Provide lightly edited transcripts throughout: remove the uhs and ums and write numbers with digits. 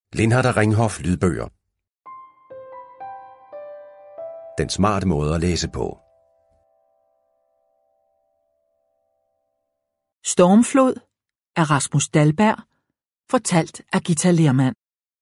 Lindhardt og Ringhof lydbøger. Den smarte måde at læse på. Stormflod af Rasmus Dahlberg, fortalt af Githa Lehrmann.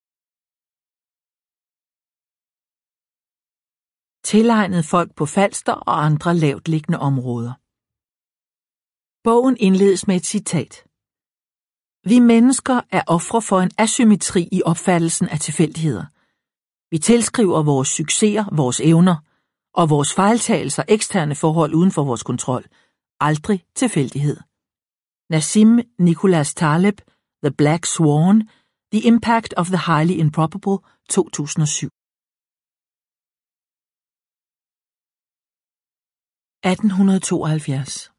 Tilegnet folk på Falster og andre lavtliggende områder. Bogen indledes med et citat. Vi mennesker er ofre for en asymmetri i opfattelsen af tilfældigheder. Vi tilskriver vores succeser, vores evner og vores fejltagelser eksterne forhold uden for vores kontrol. Aldrig tilfældighed. Nassim Nicholas Taleb, The Black Swan, The Impact of the Highly Improbable, 2007. 1872.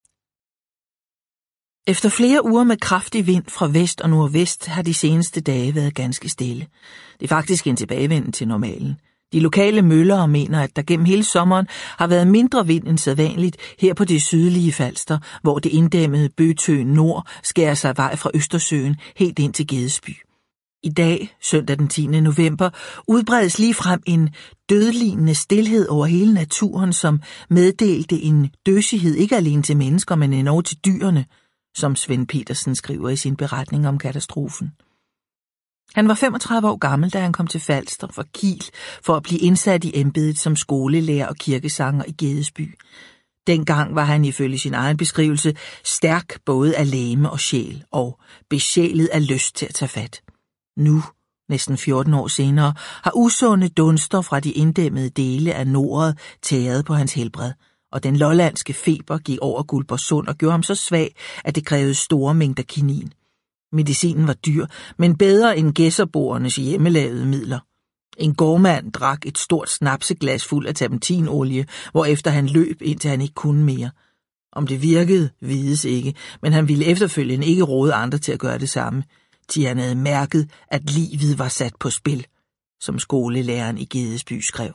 Efter flere uger med kraftig vind fra vest og nordvest har de seneste dage været ganske stille. Det er faktisk en tilbagevenden til normalen. De lokale møllere mener, at der gennem hele sommeren har været mindre vind end sædvanligt her på det sydlige Falster, hvor det inddæmmede Bøtø Nord skærer sig vej fra Østersøen helt ind til Gedesby. I dag, søndag den 10. november, udbredes ligefrem en dødlignende stilhed over hele naturen, som meddelte en døsighed ikke alene til mennesker, men endnu til dyrene, som Svend Petersen skriver i sin beretning om katastrofen. Han var 35 år gammel, da han kom til Falster fra Kiel for at blive indsat i embedet som skolelærer og kirkesanger i Gedesby. Dengang var han ifølge sin egen beskrivelse stærk både af legeme og sjæl og besjælet af lyst til at tage fat. Nu, næsten 14 år senere, har usunde dunster fra de inddæmmede dele af Nordet tæret på hans helbred, og den lollandske feber gik over Guldborgsund og gjorde ham så svag, at det krævede store mængder kinin. Medicinen var dyr, men bedre end gæsserboernes hjemmelavede midler. En gårdmand drak et stort snapseglas fuld af terpentinolie, hvorefter han løb, indtil han ikke kunne mere. Om det virkede, vides ikke, men han ville efterfølgende ikke råde andre til at gøre det samme. Han havde mærket, at livet var sat på spil, som skolelæreren i Gedesby skrev.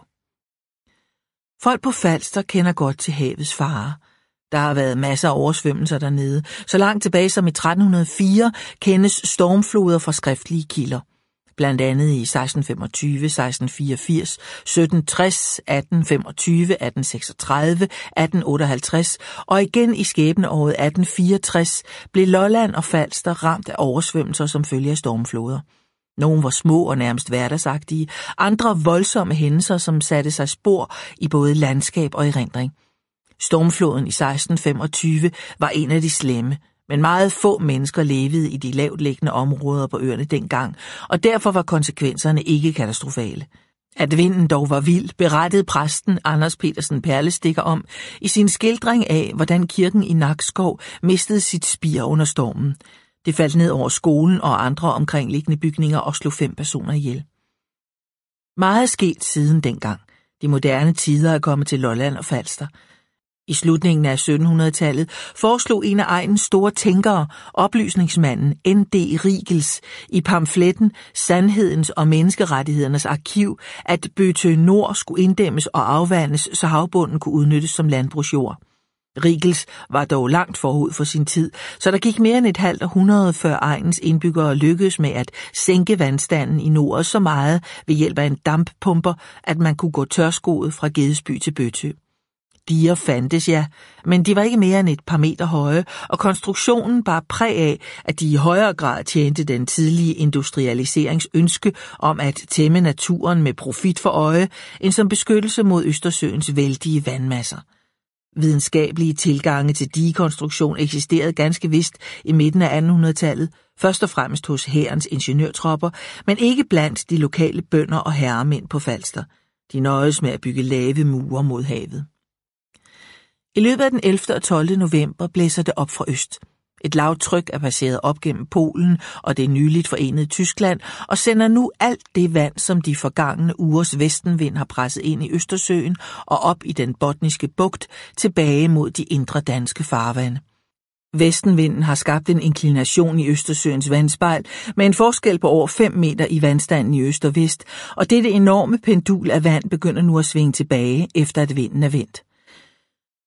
Folk på Falster kender godt til havets farer. Der har været masser af oversvømmelser dernede. Så langt tilbage som i 1304 kendes stormfloder fra skriftlige kilder. Blandt andet i 1625, 1684, 1760, 1825, 1836, 1858 og igen i skæbneåret 1864 blev Lolland og Falster ramt af oversvømmelser som følge af stormfloder. Nogle var små og nærmest hverdagsagtige, andre voldsomme hændelser, som satte sig spor i både landskab og erindring. Stormfloden i 1625 var en af de slemme, men meget få mennesker levede i de lavtliggende områder på øerne dengang, og derfor var konsekvenserne ikke katastrofale. At vinden dog var vild, berettede præsten Anders Petersen Perlestikker om i sin skildring af, hvordan kirken i Nakskov mistede sit spir under stormen. Det faldt ned over skolen og andre omkringliggende bygninger og slog 5 personer ihjel. Meget er sket siden dengang. De moderne tider er kommet til Lolland og Falster. I slutningen af 1700-tallet foreslog en af egnens store tænkere, oplysningsmanden N.D. Riegels, i pamfletten Sandhedens og Menneskerettighedernes Arkiv, at Bøtø Nord skulle inddæmmes og afvandes, så havbunden kunne udnyttes som landbrugsjord. Riegels var dog langt forud for sin tid, så der gik mere end et halvt århundrede før egnens indbyggere lykkedes med at sænke vandstanden i Nordet så meget ved hjælp af en damppumper, at man kunne gå tørskoet fra Gedesby til Bøtø. Diger fandtes, ja, men de var ikke mere end et par meter høje, og konstruktionen bar præg af, at de i højere grad tjente den tidlige industrialiseringsønske om at tæmme naturen med profit for øje, end som beskyttelse mod Østersøens vældige vandmasser. Videnskabelige tilgange til digekonstruktion eksisterede ganske vist i midten af 1800-tallet, først og fremmest hos hærens ingeniørtropper, men ikke blandt de lokale bønder og herremænd på Falster. De nøjedes med at bygge lave mure mod havet. I løbet af den 11. og 12. november blæser det op fra øst. Et lavtryk er passeret op gennem Polen og det nyligt forenede Tyskland og sender nu alt det vand, som de forgangne ugers vestenvind har presset ind i Østersøen og op i den Botniske Bugt tilbage mod de indre danske farvande. Vestenvinden har skabt en inklination i Østersøens vandspejl med en forskel på over 5 meter i vandstanden i øst og vest, og dette enorme pendul af vand begynder nu at svinge tilbage efter at vinden er vendt.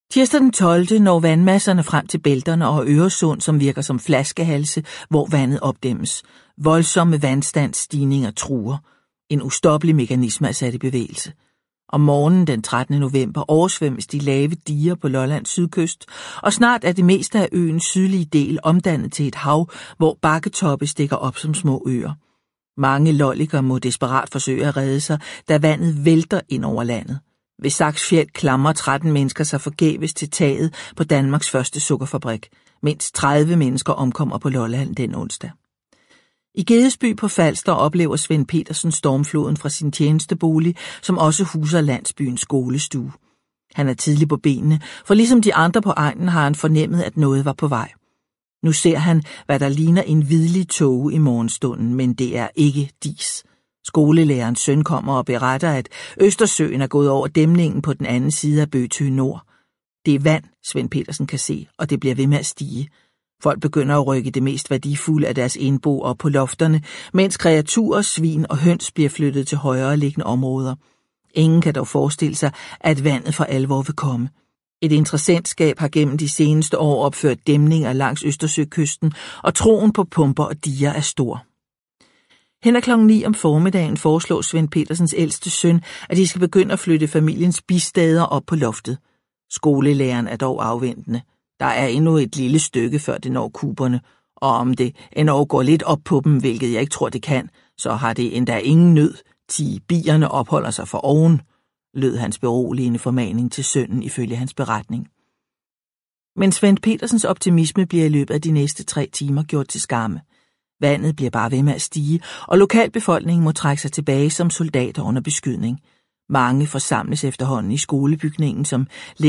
Tirsdag den 12. når vandmasserne frem til bælterne og Øresund, som virker som flaskehalse, hvor vandet opdæmmes. Voldsomme vandstandsstigninger truer. En ustoppelig mekanisme er sat i bevægelse. Om morgenen den 13. november oversvømmes de lave diger på Lollands sydkyst, og snart er det meste af øens sydlige del omdannet til et hav, hvor bakketoppe stikker op som små øer. Mange lollikere må desperat forsøge at redde sig, da vandet vælter ind over landet. Ved Saksfjeld klamrer 13 mennesker sig forgæves til taget på Danmarks første sukkerfabrik. Mindst 30 mennesker omkommer på Lolland den onsdag. I Gedesby på Falster oplever Svend Petersen stormfloden fra sin tjenestebolig, som også huser landsbyens skolestue. Han er tidlig på benene, for ligesom de andre på egnen har han fornemmet, at noget var på vej. Nu ser han, hvad der ligner en hvidlig tåge i morgenstunden, men det er ikke dis. Skolelærerens søn kommer og beretter, at Østersøen er gået over dæmningen på den anden side af Bøtø Nord. Det er vand, Svend Petersen kan se, og det bliver ved med at stige. Folk begynder at rykke det mest værdifulde af deres indbo op på lofterne, mens kreaturer, svin og høns bliver flyttet til højere liggende områder. Ingen kan dog forestille sig, at vandet for alvor vil komme. Et interessentskab har gennem de seneste år opført dæmninger langs Østersøkysten, og troen på pumper og diger er stor. Hen ad klokken 9 om formiddagen foreslår Svend Petersens ældste søn, at de skal begynde at flytte familiens bistader op på loftet. Skolelæreren er dog afventende. Der er endnu et lille stykke, før det når kuberne, og om det endnu går lidt op på dem, hvilket jeg ikke tror, det kan, så har det endda ingen nød. 10 bierne opholder sig for oven, lød hans beroligende formaning til sønnen ifølge hans beretning. Men Svend Petersens optimisme bliver i løbet af de næste 3 timer gjort til skamme. Vandet bliver bare ved med at stige, og lokalbefolkningen må trække sig tilbage som soldater under beskydning. Mange forsamles efterhånden i skolebygningen, som ligger